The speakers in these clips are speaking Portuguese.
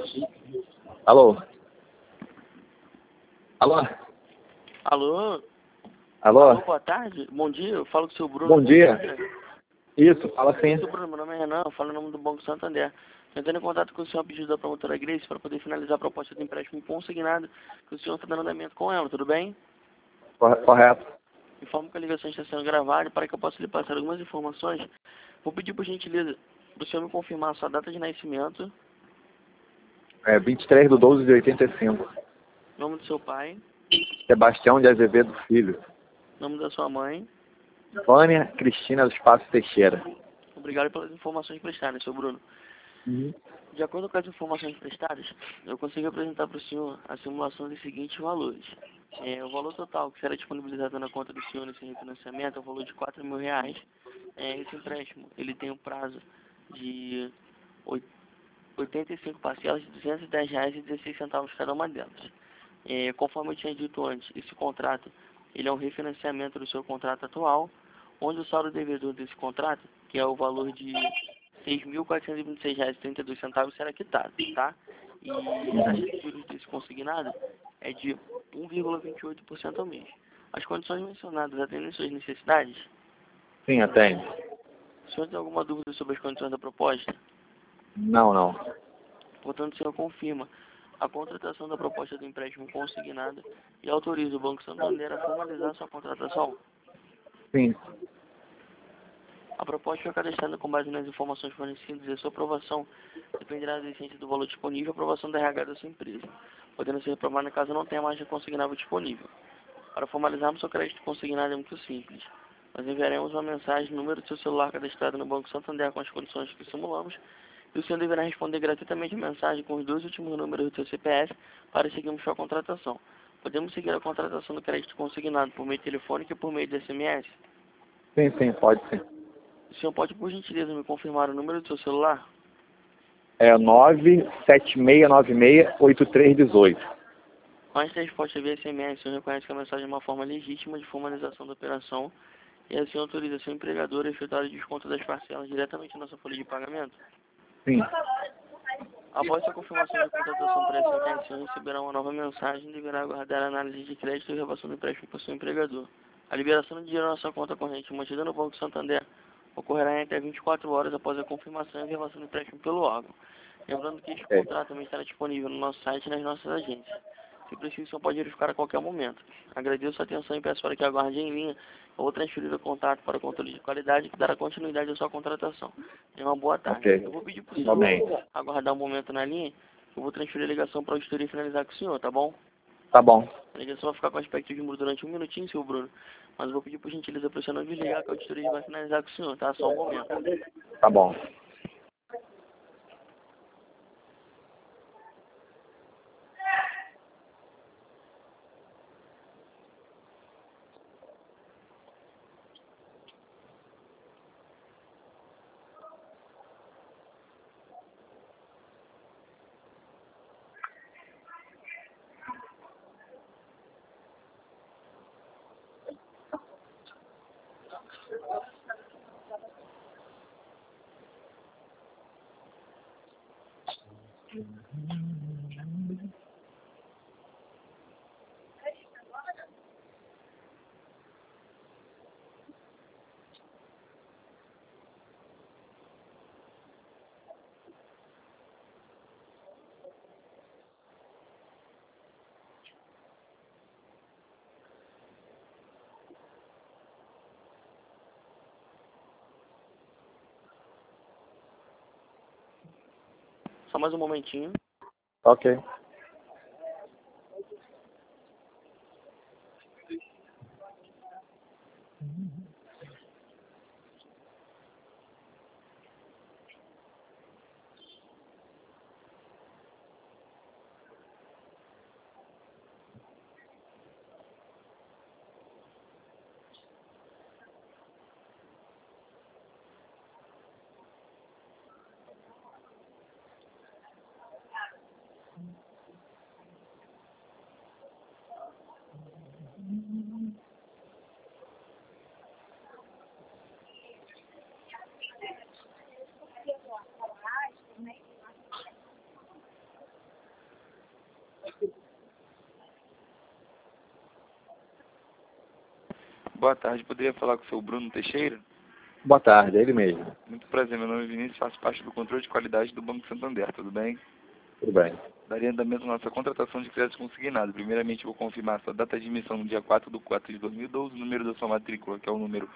Alô? Alô? Alô? Alô? Alô, boa tarde. Bom dia, eu falo com o seu Bruno. Bom dia. Isso, fala sim. Seu Bruno, meu nome é Renan, eu falo em nome do Banco Santander. Entrando em contato com o senhor a pedido da promotora Grace para poder finalizar a proposta de empréstimo consignado que o senhor está dando andamento com ela, tudo bem? Correto. Informo que a ligação está sendo gravada e para que eu possa lhe passar algumas informações, vou pedir por gentileza para o senhor me confirmar a sua data de nascimento, É 23/12/85. nome do seu pai, Sebastião de Azevedo Filho. nome da sua mãe. Vânia Cristina do Espaço Teixeira. Obrigado pelas informações prestadas, seu Bruno. De acordo com as informações prestadas, eu consigo apresentar para o senhor a simulação dos seguintes valores. O valor total que será disponibilizado na conta do senhor nesse refinanciamento é o valor de R$ 4.000. Esse empréstimo ele tem um prazo de 85 parcelas de R$ 210,16 cada uma delas. Conforme eu tinha dito antes, esse contrato ele é um refinanciamento do seu contrato atual, onde o saldo devedor desse contrato, que é o valor de R$ 6.426,32 será quitado, tá? E a taxa de juros desse consignado é de 1,28% ao mês. As condições mencionadas atendem suas necessidades? Sim, atende. O senhor tem alguma dúvida sobre as condições da proposta? Não. Portanto, o senhor confirma a contratação da proposta do empréstimo consignado e autoriza o Banco Santander a formalizar sua contratação? Sim. A proposta foi cadastrada com base nas informações fornecidas e a sua aprovação dependerá da existência do valor disponível e aprovação da RH da sua empresa, podendo ser reprovada caso não tenha margem consignável disponível. Para formalizarmos seu crédito consignado é muito simples. Nós enviaremos uma mensagem no número do seu celular cadastrado no Banco Santander com as condições que simulamos e o senhor deverá responder gratuitamente a mensagem com os 2 últimos números do seu CPF para seguirmos sua contratação. Podemos seguir a contratação do crédito consignado por meio telefônico e por meio de SMS? Sim, pode sim. O senhor pode, por gentileza, me confirmar o número do seu celular? É 976968318. Com esta resposta via SMS, o senhor reconhece que a mensagem é uma forma legítima de formalização da operação e assim autoriza seu empregador a efetuar o desconto das parcelas diretamente na sua folha de pagamento? Sim. Após a confirmação de contratação por SMS, o senhor receberá uma nova mensagem e deverá aguardar a análise de crédito e revação do empréstimo por seu empregador. A liberação do dinheiro na sua conta corrente mantida no Banco Santander ocorrerá em até 24 horas após a confirmação e revação do empréstimo pelo órgão. Lembrando que este contrato também estará disponível no nosso site e nas nossas agências. Se preciso, o senhor pode verificar a qualquer momento. Agradeço a atenção e peço para que aguarde em linha. Eu vou transferir o contato para o controle de qualidade que dará continuidade à sua contratação. Tenha uma boa tarde. Ok. Eu vou pedir para o senhor aguardar um momento na linha. Eu vou transferir a ligação para a auditoria e finalizar com o senhor, tá bom? Tá bom. A ligação vai ficar com aspecto de muro durante um minutinho, seu Bruno. Mas eu vou pedir por gentileza para o senhor não desligar, que a auditoria vai finalizar com o senhor, tá? Só um momento. Tá bom. Só mais um momentinho. Ok. Boa tarde, poderia falar com o seu Bruno Teixeira? Boa tarde, é ele mesmo. Muito prazer, meu nome é Vinícius, faço parte do controle de qualidade do Banco Santander, tudo bem? Tudo bem. Daria andamento à nossa contratação de crédito consignado. Primeiramente, vou confirmar sua data de emissão no dia 4/4/2012, o número da sua matrícula, que é o número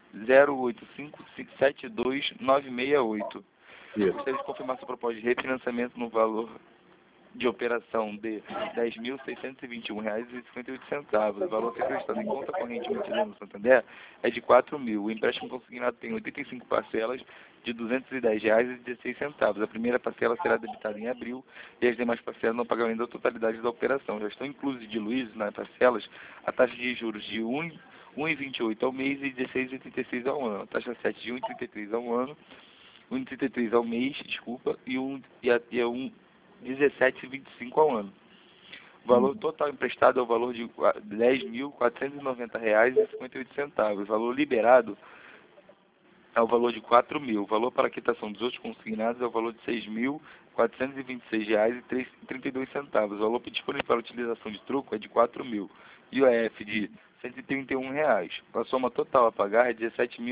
085572968. Isso. Gostaria de confirmar sua proposta de refinanciamento no valor de operação de R$ 10.621,58. O valor a ser prestado em conta corrente mantida no Santander é de R$ 4.000. O empréstimo consignado tem 85 parcelas de R$ 210,16. A primeira parcela será debitada em abril e as demais parcelas no pagamento da totalidade da operação. Já estão inclusos diluídos nas parcelas a taxa de juros de 1,28 ao mês e 16,86 ao ano. A taxa 7 de 1,33 ao ano, 1,33 ao mês, desculpa, e 17,25 ao ano. O valor total emprestado é o valor de R$ 10.490,58. O valor liberado é o valor de R$ 4.000. O valor para a quitação dos outros consignados é o valor de R$ 6.426,32. O valor disponível para utilização de troco é de R$ 4.000. IOF de R$ 131,00. A soma total a pagar é de R$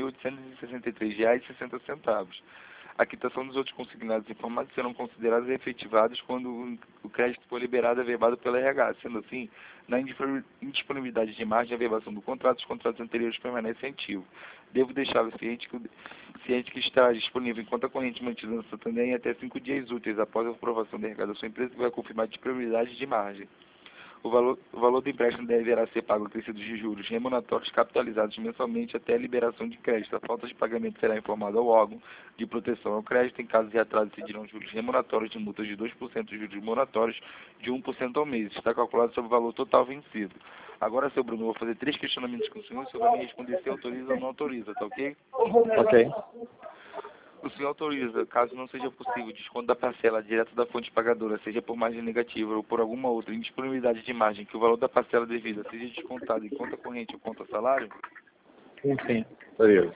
17.863,60. A quitação dos outros consignados informados serão considerados efetivados quando o crédito for liberado e averbado pela RH. Sendo assim, na indisponibilidade de margem de averbação do contrato, os contratos anteriores permanecem ativos. Devo deixá-lo ciente que estará disponível em conta corrente mantida no Santander em até 5 dias úteis após a aprovação da RH da sua empresa, que vai confirmar a disponibilidade de margem. O valor do empréstimo deverá ser pago acrescidos de juros remuneratórios capitalizados mensalmente até a liberação de crédito. A falta de pagamento será informada ao órgão de proteção ao crédito. Em caso de atraso, incidirão juros remuneratórios de multas de 2% e juros remuneratórios de 1% ao mês. Está calculado sobre o valor total vencido. Agora, seu Bruno, eu vou fazer 3 questionamentos com o senhor. O senhor vai me responder se autoriza ou não autoriza, tá ok? Ok. O senhor autoriza, caso não seja possível, desconto da parcela direto da fonte pagadora, seja por margem negativa ou por alguma outra indisponibilidade de margem, que o valor da parcela devida seja descontado em conta corrente ou conta salário? Sim. Beleza.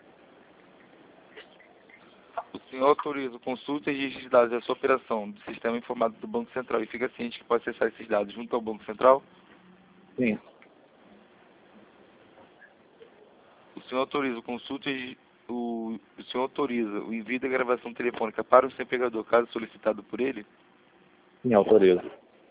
O senhor autoriza consulta e registro de dados da sua operação do sistema informático do Banco Central e fica ciente que pode acessar esses dados junto ao Banco Central? Sim. O senhor autoriza o senhor autoriza o envio da gravação telefônica para o seu empregador, caso solicitado por ele? Sim, autorizo.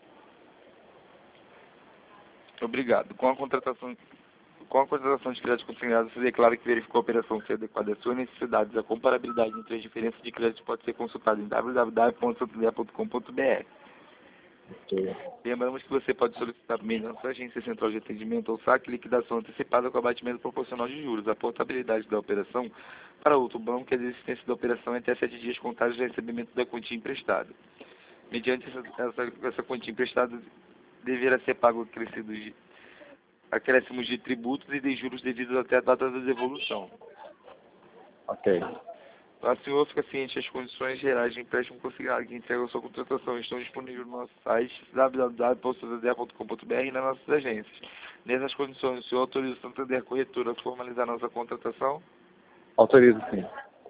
Obrigado. Com a contratação de crédito consignado, você declara que verificou a operação ser adequada às suas necessidades. A comparabilidade entre as diferenças de crédito pode ser consultada em www.santander.com.br. Lembramos que você pode solicitar por meio da nossa agência central de atendimento ou saque liquidação antecipada com abatimento proporcional de juros. A portabilidade da operação para outro banco e a desistência da operação é até 7 dias contados do recebimento da quantia emprestada. Mediante essa quantia emprestada, deverá ser pago acréscimos de tributos e de juros devidos até a data da devolução. Ok. O senhor fica ciente que as condições gerais de empréstimo consignado que integram a sua contratação estão disponíveis no nosso site www.santander.com.br e nas nossas agências. Nessas condições, o senhor autoriza o Santander Corretora a formalizar nossa contratação? Autorizo, sim.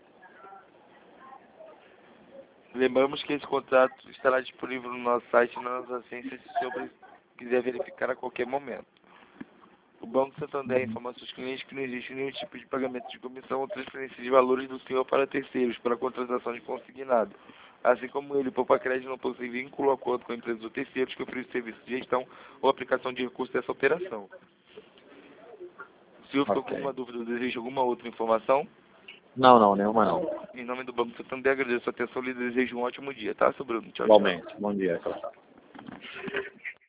Lembramos que esse contrato estará disponível no nosso site e nas nossas agências se o senhor quiser verificar a qualquer momento. O Banco Santander informa aos seus clientes que não existe nenhum tipo de pagamento de comissão ou transferência de valores do senhor para terceiros para a contratação de consignado. Assim como ele, poupa crédito, não possui vínculo ou acordo com empresas ou terceiros que oferecem serviço de gestão ou aplicação de recursos dessa operação. O senhor ficou com alguma dúvida ou deseja alguma outra informação? Não, nenhuma não. Em nome do Banco Santander, agradeço a atenção e lhe desejo um ótimo dia, tá, seu Bruno? Tchau, tchau. Igualmente. Bom dia. Tchau, tchau.